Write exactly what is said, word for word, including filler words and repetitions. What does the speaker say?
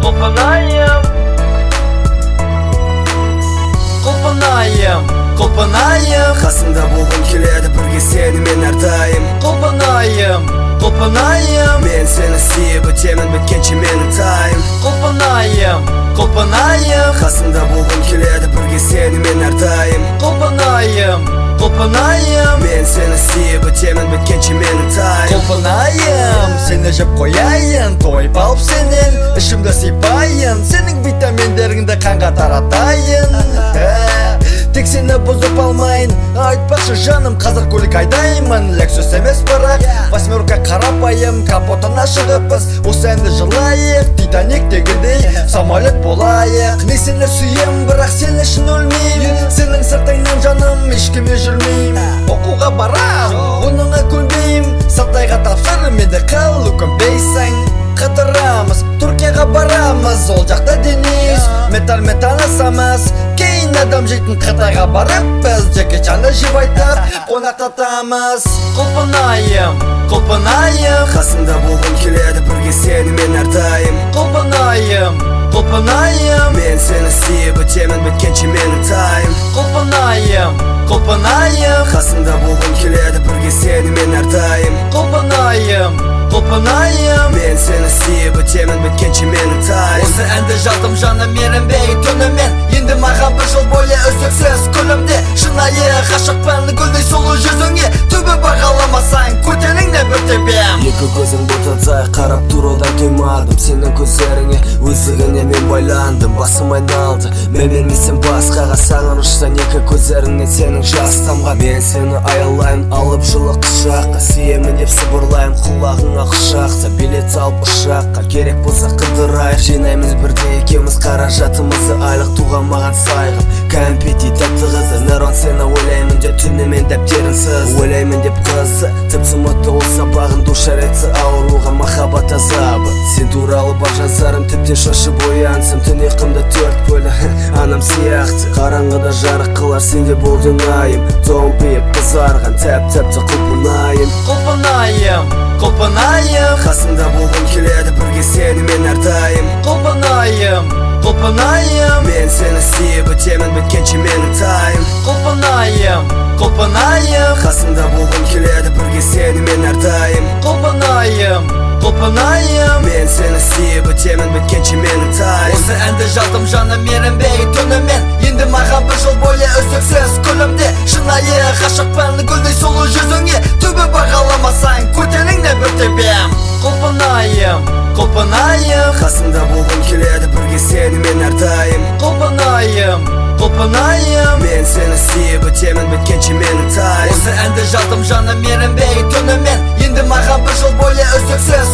Құлпынайым, құлпынайым, құлпынайым, қасыңда болғым келеді бірге сенімен әрдайым. Құлпынайым, құлпынайым, мен сені сүйіп өтемін біткенше мені тайым. Құлпынайым, құлпынайым, қасыңда болғым келеді бірге сенімен әрдайым. Құлпынайым, құлпынайым, мен сені сүйіп өтемін біткенше мені тайым. Құлпынайым, сені жеп қояйын, тойып алып сенен ішімді сипайын, сенің витаминдеріңді қанға таратайын. Тек сені бұзып алмайын, айтпақшы жаным, қазір көлік айдаймын. Лексус емес бірақ восьмерка қарапайым, капотына шығыппыз, осы әнді жылайық. Титаниктегідей самолет болайық. Мен сені сүйем, бірақ сен үшін өлмеймін. Сенің сыртыңнан жаным ешкіме жүрмеймін. Оқуға барам, оныңа көнбеймін. Сатайға тапсыр, менде қал көнбейсің. Қыдырамыз, Түркияға барамыз, ол жақта Денис Метал метал асамыз, кейін адам жейтін Қытайға барып біз жеке чанды жеп айтып қонақтатамыз. Құлпынайым, құлпынайым, қасыңда болғым келеді бірге сенімен әрдайым. Құлпынайым, құлпынайым, мен сені сүйіп өтемін біткенше мені тайым. Құлпынайым, құлпынайым, қасыңда болғым келеді бірге сенімен әрдайым. Құлпынайым, құлпынайым, мен сені сүйіп өтемін біткенше мені тайым. осы әнді жаздым жаным ерінбей түнімен. Енді маған бір жыл бойы үздіксіз күлімде. Шынайы ғашықпын гүлдей сұлу жүзіңе, түбі бағаламасаң көтеріңде бір тебем. Екі көзің ботадай қарап тұрудан тоймадым, сенің көздеріңе өздігіне мен байландым. Басым айналды, мен бермесем басқаға, саған ұшсан екі көздеріңнен сенің жас тамған. Мен сені аялайын, алып жылы құшаққа, сүйемін деп сыбырлайын құлағыңа құшақта. Билет алып ұшаққа, керек болса қыдырайық, жинаймыз бірде екеуміз қаражатымызды. Айлық туған маған сайғып, кәмпити тәтті қызы, нұрон сені ойлаймын деп түнімен дәптерін сыз. Ойлаймын деп қызы, тіпті ұмытты ол сабағын, душар етсі ауруға махаббат азабы. Сен туралы бар жазарым, тіптен шошып оянсам, түн ұйқымда төрт бөлі анам сияқты. Қараңғыда жарық қылар сенде болдың айым, томпиып қызарған тәп-тәпті құлпынайым. Құлпынайым, құлпынайым, қасыңда болғым келеді бірге сенімен әрдайым. Құлпынайым, құлпынайым, мен сені сүйіп өтемін біткенше мені тайым. Құлпынайым, құлпынайым, қасыңда болғым келеді бірге сенімен әрдайым. Құлпынайым, құлпынайым, мен сені сүйіп өтемін біткенше мені тайым. осы әнді жаздым жаным ерінбей түнімен. Енді маған бір жыл бойы үздіксіз күлімде. Шынайы ғашықпын гүлдей сұлу жүзіңе, түбі бағаламасаң көтеріңде бір тебем. Құлпынайым, құлпынайым, қасыңда болғым келеді бірге сенімен әрдайым. Құлпынайым, құлпынайым, мен сені сүйіп өтемін біткенше мені тайым. осы әнді жаздым жаным ерінбей түнімен. Енді маған бір жыл бойы үздіксіз